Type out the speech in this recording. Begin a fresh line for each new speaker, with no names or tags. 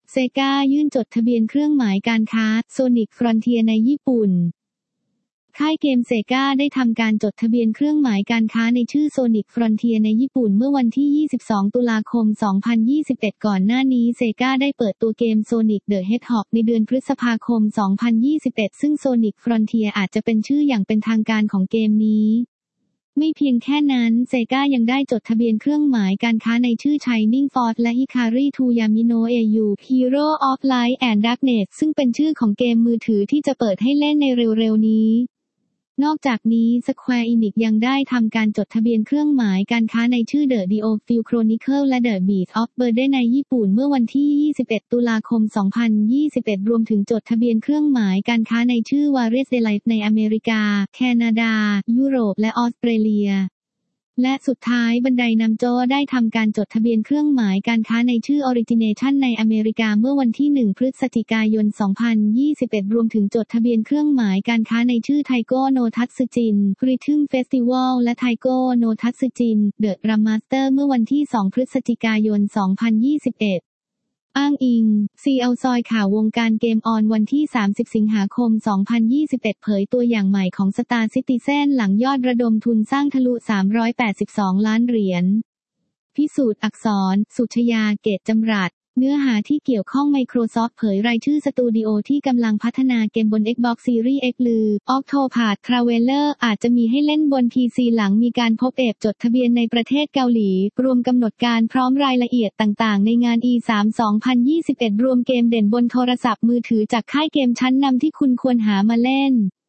เซกายื่นจดทะเบียนเครื่องหมายการค้า Sonic Frontier ในญี่ปุ่นค่ายเกมเซกาได้ทำการจดทะเบียนเครื่องหมายการค้าในชื่อ Sonic Frontier ในญี่ปุ่นเมื่อวันที่ 22 ตุลาคม 2021 ก่อนหน้านี้เซกาได้เปิดตัวเกม Sonic the Hedgehog ในเดือนพฤษภาคม 2021 ซึ่ง Sonic Frontier อาจจะเป็นชื่ออย่างเป็นทางการของเกมนี้ไม่เพียงแค่นั้นเซกายังได้จดทะเบียนเครื่องหมายการค้าในชื่อ Shining Force และ Hikari to Yamino Au Hero of Light and Darkness ซึ่งเป็นชื่อของเกมมือถือที่จะเปิดให้เล่นในเร็วๆนี้นอกจากนี้ Square Enix ยังได้ทำการจดทะเบียนเครื่องหมายการค้าในชื่อ The Diofield Chronicle และ The Beast of Burden ในญี่ปุ่นเมื่อวันที่ 21 ตุลาคม 2021 รวมถึงจดทะเบียนเครื่องหมายการค้าในชื่อ Warriors Delight ในอเมริกา แคนาดา ยุโรป และออสเตรเลียและสุดท้ายบันไดนัมโจได้ทำการจดทะเบียนเครื่องหมายการค้าในชื่อ Origination ในอเมริกาเมื่อวันที่ 1 พฤศจิกายน 2021 รวมถึงจดทะเบียนเครื่องหมายการค้าในชื่อ Taigo no Tatsujin Rhythm Festival และ Taigo no Tatsujin The Remaster เมื่อวันที่ 2 พฤศจิกายน 2021อ้างอิง CL ซอยข่าววงการเกมออนวันที่ 30 สิงหาคม 2021 เผยตัวอย่างใหม่ของ Star Citizen หลังยอดระดมทุนสร้างทะลุ 382 ล้านเหรียญพิสูจน์อักษร สุชยา เกตจำรัดเนื้อหาที่เกี่ยวข้อง Microsoft เผยรายชื่อสตูดิโอที่กำลังพัฒนาเกมบน Xbox Series X ลือ Octopath Traveler อาจจะมีให้เล่นบน PC หลังมีการพบเอฟจดทะเบียนในประเทศเกาหลีรวมกำหนดการพร้อมรายละเอียดต่างๆในงาน E3 2021 รวมเกมเด่นบนโทรศัพท์มือถือจากค่ายเกมชั้นนำที่คุณควรหามาเล่น